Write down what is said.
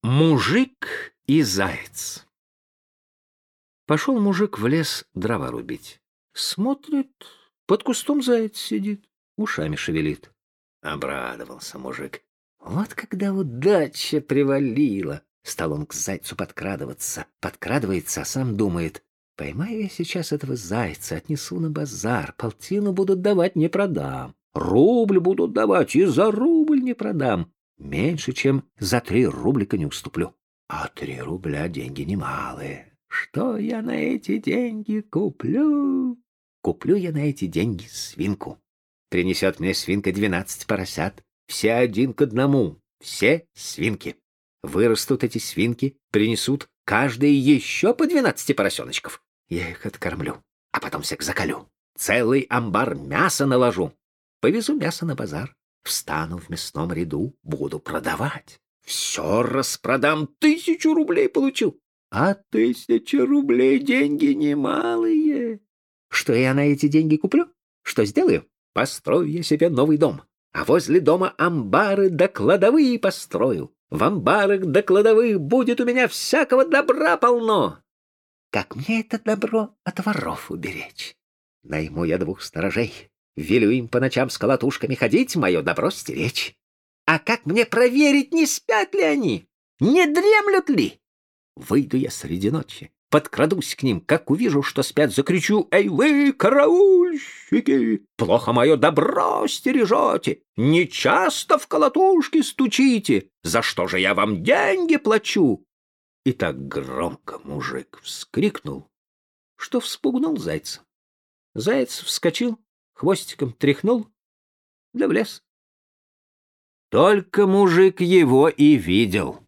Мужик и заяц. Пошел мужик в лес дрова рубить. Смотрит, под кустом заяц сидит, ушами шевелит. Обрадовался мужик. Вот когда удача привалила. Стал он к зайцу подкрадываться. Подкрадывается, а сам думает: поймаю я сейчас этого зайца, отнесу на базар, полтину будут давать, не продам. Рубль будут давать, и за рубль не продам. Меньше, чем за 3 рублика не уступлю. А 3 рубля деньги немалые. Что я на эти деньги куплю? Куплю я на эти деньги свинку. Принесет мне свинка 12 поросят. Все один к одному. Все свинки. Вырастут эти свинки, принесут каждые еще по 12 поросеночков. Я их откормлю, а потом всех заколю. Целый амбар мяса наложу. Повезу мясо на базар. Встану в мясном ряду, буду продавать. Все распродам, 1000 рублей получу. А 1000 рублей деньги немалые. Что я на эти деньги куплю? Что сделаю? Построю я себе новый дом. А возле дома амбары да кладовые построю. В амбарах да кладовых будет у меня всякого добра полно. Как мне это добро от воров уберечь? Найму я 2 сторожей. Велю им по ночам с колотушками ходить, мое добро стеречь. А как мне проверить, не спят ли они? Не дремлют ли? Выйду я среди ночи, подкрадусь к ним, как увижу, что спят, закричу: «Эй вы, караульщики! Плохо мое добро стережете, не часто в колотушки стучите, за что же я вам деньги плачу?» И так громко мужик вскрикнул, что вспугнул зайца. Заяц вскочил, хвостиком тряхнул, да в лес. Только мужик его и видел.